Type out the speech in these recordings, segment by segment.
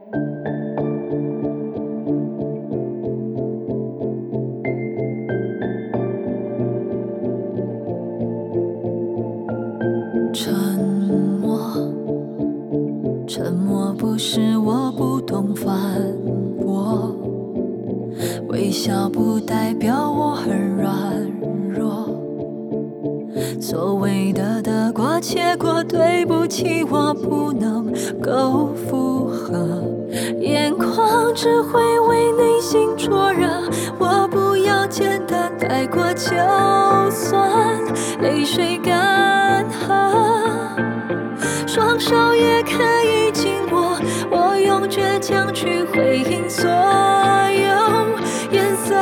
沉默，沉默不是我不懂反驳，微笑不代表我很软弱。所谓的得过且过，对不起，我不能够附和。眼眶只会为内心灼热，我不要简单带过就算，泪水干涸。双手也可以紧握，我用倔强去回应所有颜色。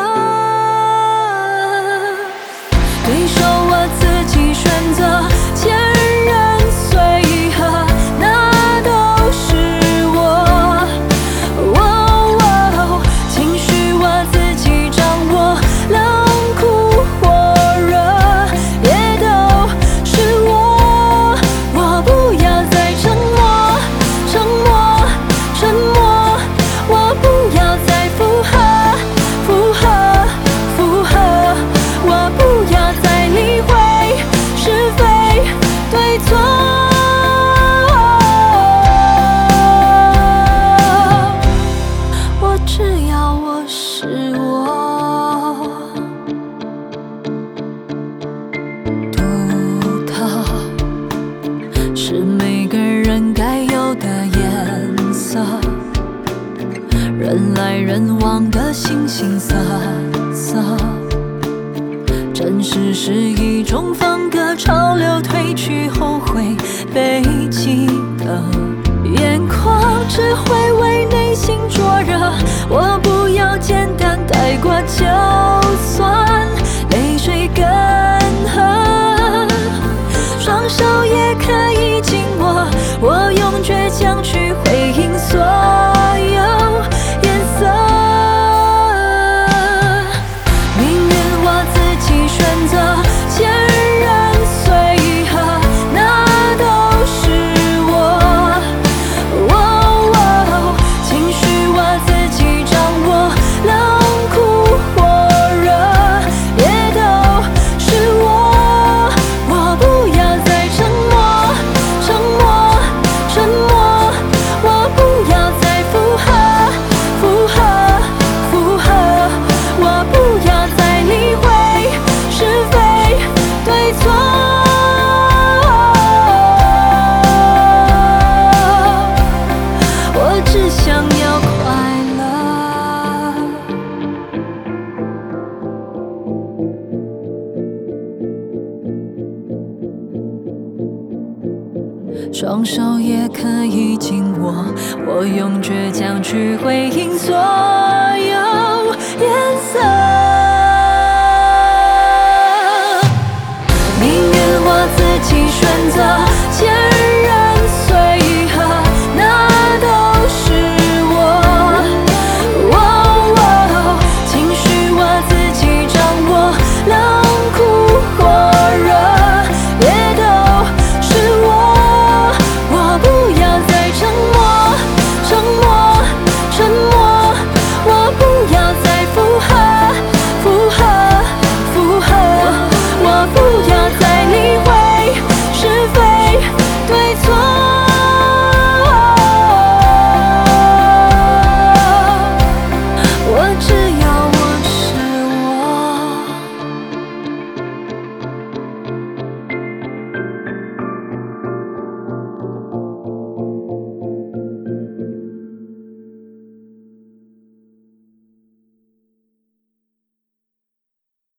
对手我自己选择，前人随和，那都是我。情绪我自己掌握，冷酷火热也都是我。我不要再沉默，沉默，沉默。我不要再附和，附和，附和。我不要再理会是非对错。我只要我是我。独特是每个人该有的颜色，人来人往的形形色色。真实是一种风格，潮流褪去后会被记得。眼眶只会为内心灼热，我不要简单带过就算，泪水干涸。双手也可以紧握，我用倔强去回应所有颜色。选择前人随和，那都是我。情绪我自己掌握，冷酷火热也都是我。我不要再沉默，沉默，沉默。我不要再附和，附和，附和。我不要再理会是非对错。我只想要快乐。双手也可以紧握，我用倔强去回应所有颜色。命运我自己选择。